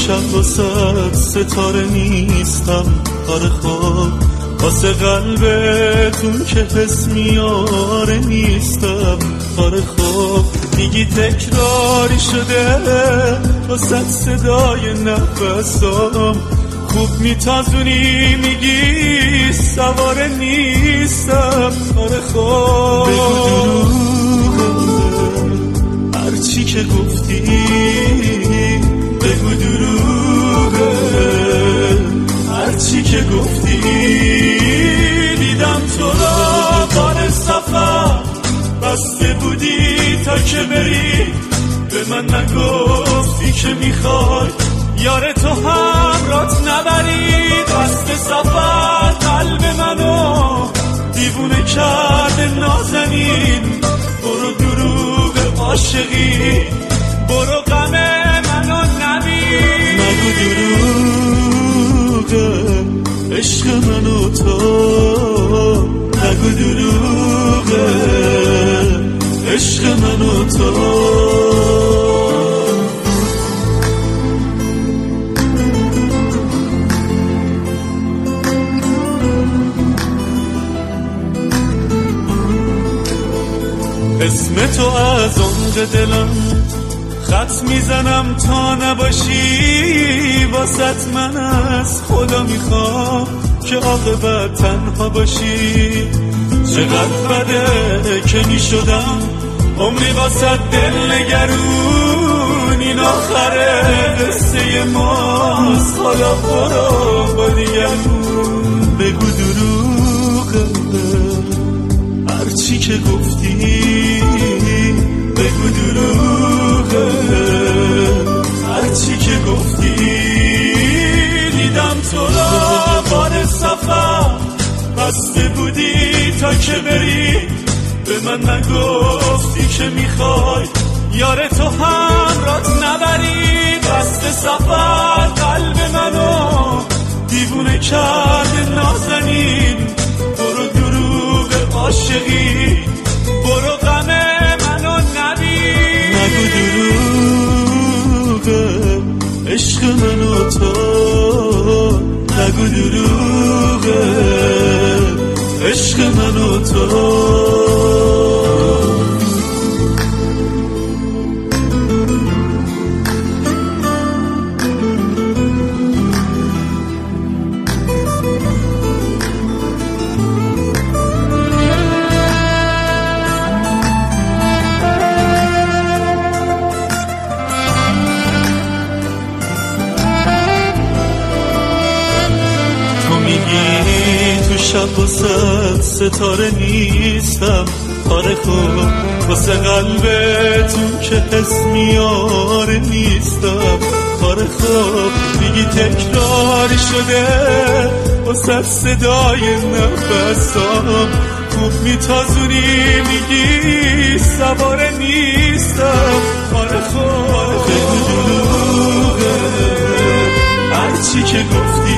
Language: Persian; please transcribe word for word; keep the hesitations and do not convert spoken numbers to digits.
شب واسه ستاره نیستم. آره خب واسه قلبتون که حس میاره نیستم. آره خب میگی تکراری شده واسه صدای نفسام. خوب میتازونی میگی سواره نیستم. آره خب بگو دروغه هرچی که گفتی، بگو دروغه هرچی که گفتی. دیدم تو را بار سفر بسته بودی تا که بری، به من نگفتی که میخوای یار تو همرات نبری. دست سفر قلب منو دیوونه کرده نازنین. برو دروغ عاشقی، برو غم منو نبین. نگو دروغه عشق منو تو، نگو دروغه عشق منو تو. اسم تو از عمق دلم خط میزنم تا نباشی. واسط من از خدا میخوام که عاقبت تنها باشی. چقدر بده که میشدم عمری واسط دل نگرون. این آخره قصه ماست، حالا برو با دیگرون. بگو دروغه هرچی که گفتی، بگو دروغه هرچی که گفتی. دیدم تو را بار سفر بسته بودی تا که بری، به من نگفتی که میخوای یار تو همرات نبری. دست سفر قلب منو دیوونه کرده نازنین. برو دروغ عاشقی، برو غم منو نبین. نگو دروغه عشق منو تو، نگو دروغه عشق منو تو. تو شب واسه ستاره نیستم. آره خب واسه قلبتون که حس میاره نیستم. آره خب میگی تکراری شده واسه صدای نفسام. خوب میتازونی میگی سواره نیستم. آره خب بگو دروغه هرچی که گفتی،